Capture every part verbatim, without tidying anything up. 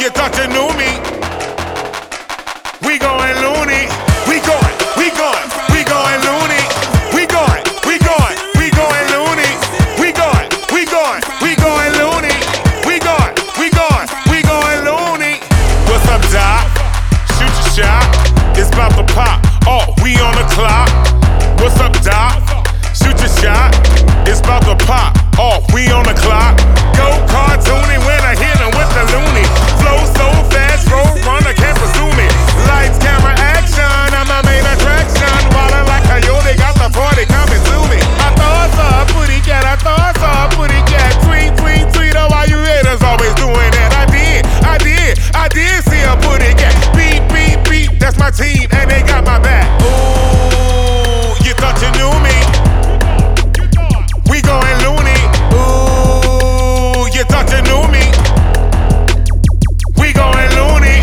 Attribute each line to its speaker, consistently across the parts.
Speaker 1: you thought you knew me. We going loony. We going, we going, we going loony. We going, we going, we going loony. We going, we going, we going loony. We going, we going, we going loony. What's up, Doc? Shoot your shot. It's about to pop. Oh, we on the clock. What's up, Doc? Shoot your shot. It's about to pop. Oh, we on the clock. Go cartoony when I hit him with the loony. Flow so fast, road runner can't pursue me. Lights, camera, action. I'm a main attraction. Wildin' like Coyote, got the party coming to me. I thought I saw a booty cat. I thought I saw a booty cat. Tweet, tweet, tweet. Oh, why you haters always doing that? I did, I did, I did see a booty cat. Beep, beep, beep. That's my team, and they got my back. Ooh, you thought you knew me. We going loony. Ooh, you thought you knew me. We going loony.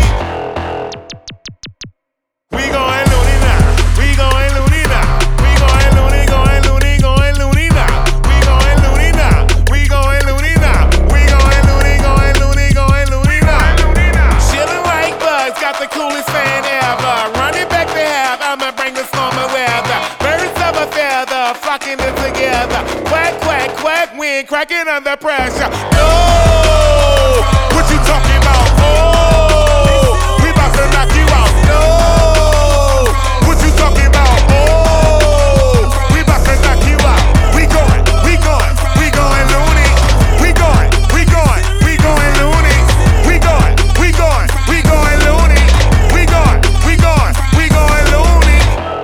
Speaker 1: We going loony now. We going loony now. We going loony, going loony, going loony now. We going loony now. We going loony now. We going loony, going loony, going loony now. Chillin' like bugs, got the coolest fan ever. Running back to have, I'ma bring the storm of weather. Birds of a feather, flocking it together. Quack, quack, quack, wind cracking under pressure. No, what you talking about? Oh, we about to knock you out. No, what you talking about? Oh, we about to knock you out. We going, we going, we going loony. We going, we going, we going loony. We going, we going, we going loony. We going, we going, we going loony.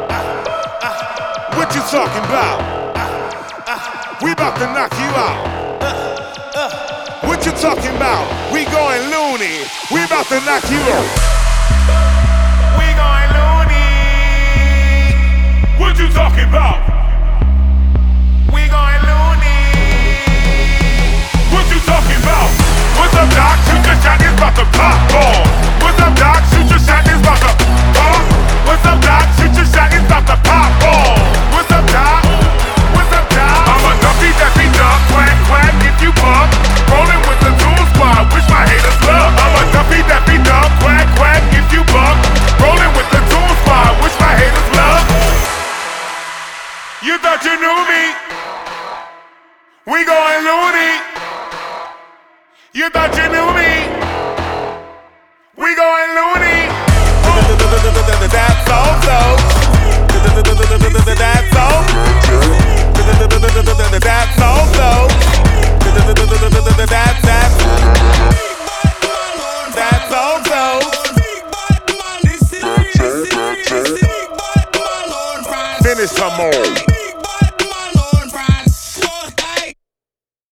Speaker 1: What you talking about? We about to knock you out. What you talking about? We going loony. We about to knock you out. We going loony. What you talking about? We going loony. What you talking about? What's up, Doc? Shoot your shot, it's about to pop. Ball. What's up, Doc? Shoot your shot, it's about to pop. What's up, Doc? Shoot your shot, it's about to pop. Ball. What's up, Doc? What's up, Doc? I'm a dumpy that beat up, quack, quack, if you bump. Rolling with the Toon Squad, wish my haters love. I'm a dumpy that beat up, quack, quack, if you bump. Rolling with the Toon Squad, wish my haters love. You thought you knew me? We going loony. You thought you knew me? We going loony. That's all so. That's all. That's all so. That's that's That's all so. Finish some more.